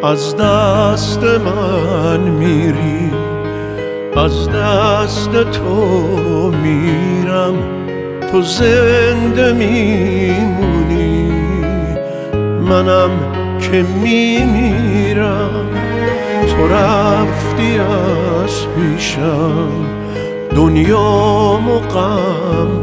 از دست من میری، از دست تو میرم، تو زنده میمونی، منم که میمیرم. تو رفتی از پیشم، دنیامو غم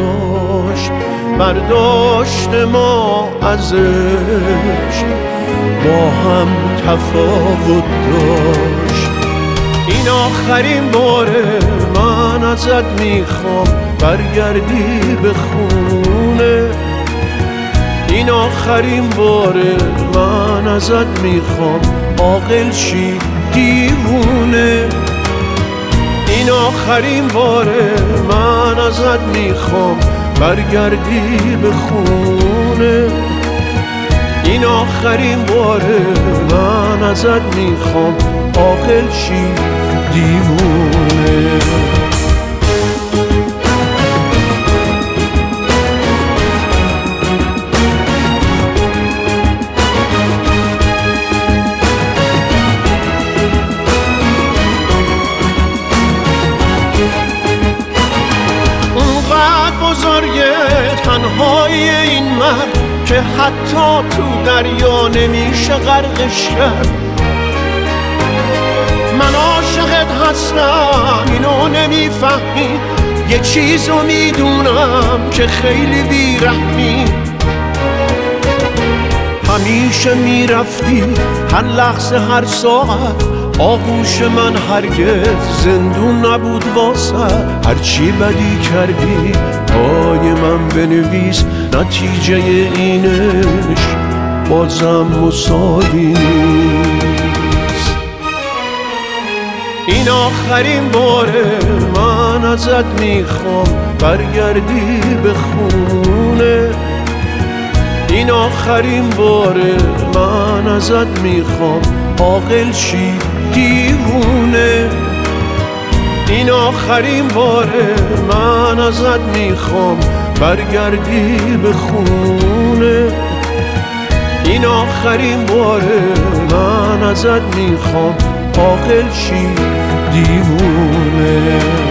برداشت ما ازش، با هم تفاوت داشت. این آخرین باره من ازت میخوام برگردی به خونه، این آخرین باره من ازت میخوام عاقل شی دیوونه، این آخرین باره من ازت میخوام برگردی به خونه، این آخرین باره من ازت میخوام عاقل شی دیوونه. بزرگه تنهایی این مرد که حتی تو دریا نمیشه غرقش کرد. من عاشقت هستم اینو نمیفهمی، یه چیزو میدونم که خیلی بیرحمی. همیشه میرفتی هر لحظه هر ساعت، آغوش من هرگز زندون نبود واسه. هرچی بدی کردی پای من بنویس، نتیجه اینش بازم مساوی نیست. این آخرین باره من ازت میخوام برگردی به خونه، این آخرین باره من ازت میخوام عاقل شی دیوونه، این آخرین باره من ازت میخوام برگردی به خونه، این آخرین باره من ازت میخوام عاقل شی دیوونه.